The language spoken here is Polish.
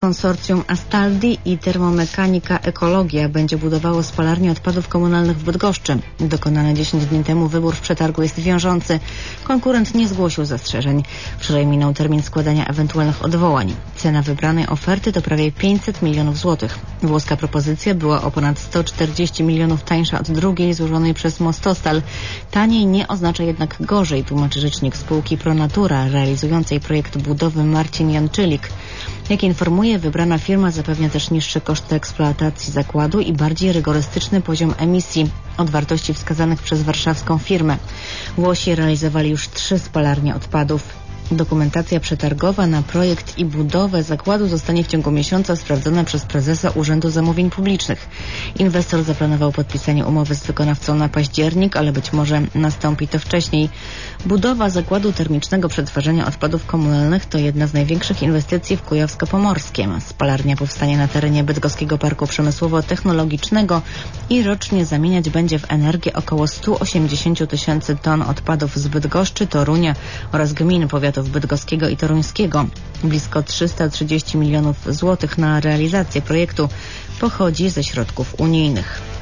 konsorcjum Astaldi i Termomechanika Ekologia będzie budowało spalarnię odpadów komunalnych w Bydgoszczy. Dokonany 10 dni temu wybór w przetargu jest wiążący. Konkurent nie zgłosił zastrzeżeń. Wczoraj minął termin składania ewentualnych odwołań. Cena wybranej oferty to prawie 500 milionów złotych. Włoska propozycja była o ponad 140 milionów tańsza od drugiej złożonej przez Mostostal. Taniej nie oznacza jednak gorzej, tłumaczy rzecznik spółki Pronatura realizującej projekt budowy Marcin Janczylik. Jak informuje, wybrana firma zapewnia też niższe koszty eksploatacji zakładu i bardziej rygorystyczny poziom emisji od wartości wskazanych przez warszawską firmę. Włosi realizowali już 3 spalarnie odpadów. Dokumentacja przetargowa na projekt i budowę zakładu zostanie w ciągu miesiąca sprawdzona przez prezesa Urzędu Zamówień Publicznych. Inwestor zaplanował podpisanie umowy z wykonawcą na październik, ale być może nastąpi to wcześniej. Budowa zakładu termicznego przetwarzania odpadów komunalnych to jedna z największych inwestycji w Kujawsko-Pomorskiem. Spalarnia powstanie na terenie Bydgoskiego Parku Przemysłowo-Technologicznego i rocznie zamieniać będzie w energię około 180 tysięcy ton odpadów z Bydgoszczy, Torunia oraz gmin powiatów bydgoskiego i toruńskiego. Blisko 330 milionów złotych na realizację projektu pochodzi ze środków unijnych.